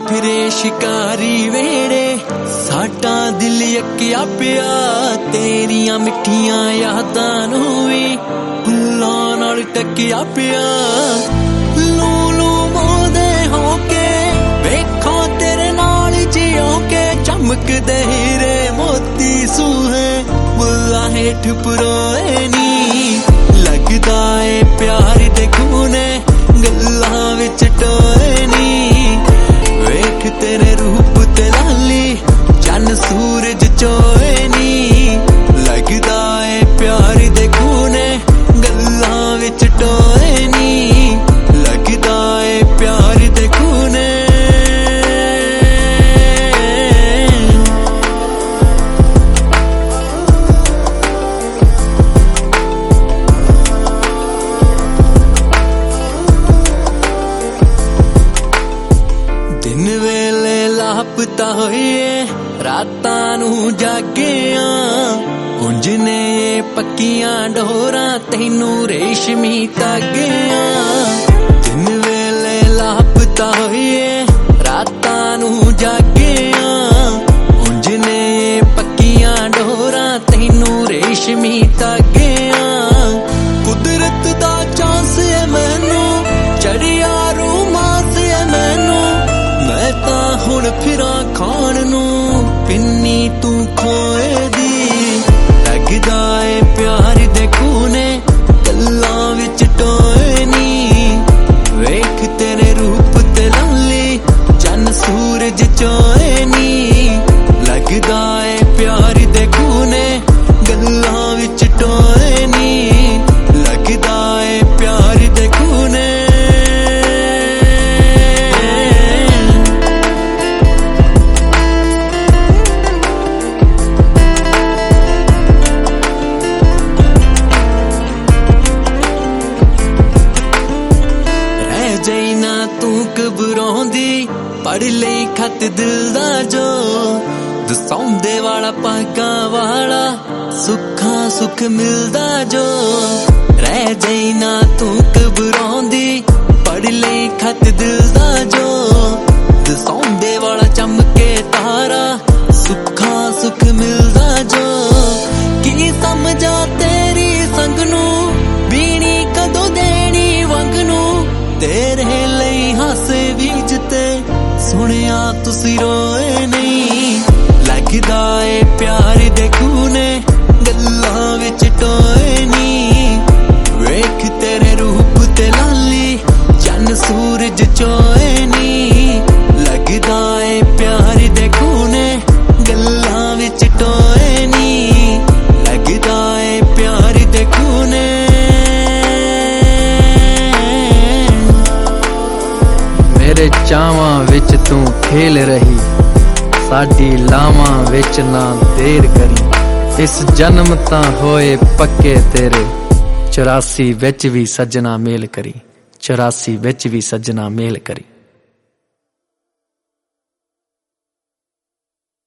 फिरे शिकारी वेड़े साडा दिल अक्या पिया तेरिया मिठियां यादां नूं वी फुल्लां नाल टकिया पिया लू लू बोलदे होके वेखो तेरे नाल जियो के चमकदे हीरे मोती सूहे बुल्ला हेठ पुरोए नी लगदा ए प्यार दे खूने गल्लां विच टोए नी वेख तेरे रूप ते लाली चन सूरज चोए नी लगदा ए प्यार दे खूने गल्लां विच टोए नी लगदा ए प्यार दे खूने दिन वेले लापता होइए रातां नूं जागिया उंजने पक्कियां डोरां तैनू रेशमी धागिया दिन वेले लापता होइए रातां नूं जागिया उंजने पक्कियां डोरां तैनू रेशमी धागिया कुदरत दा चांस है मैनू चढ़िया रोमांस है मैनू मैं तां हुण फिरां खाण नूं पिन्नी तू खोए दी लगदा ए प्यार दे खूने गल्लां विच टोए नी वेख तेरे रूप ते लाली चन सूरज चोए नी लगदा ए प्यार दे खूने गल्लां विच टोए नी लगदा ए प्यार दे खूने जैना तू घबराउंदी पढ़ ले खत दिल दा जो दसौंदे वाला पागां वाला सुखा सुख मिलदा जो रह जैना तू घबराउंदी पढ़ ले खत दिल दा जो दसौंदे वाला चमके तारा सुखा सुख मिलदा जो की समझा तेरी संग नू बीनी कदों देनी वंग नू तेरे लई हासे बीजते सुनिया तुसी रोए नहीं लगदा ए प्यार दे खूने गल्लां विच टोए नी वेख तेरे रूप ते लाली चन सूरज चोए नी लगदा ए प्यार दे खूने गल्लां विच टोए नी लगदा ए प्यार दे खूने मेरे चावां विच तू खेल रही साडी लावां विच ना देर करी इस जन्म तां होए पक्के तेरे 84 विच भी सजना मेल करी 84 विच भी सजना मेल करी।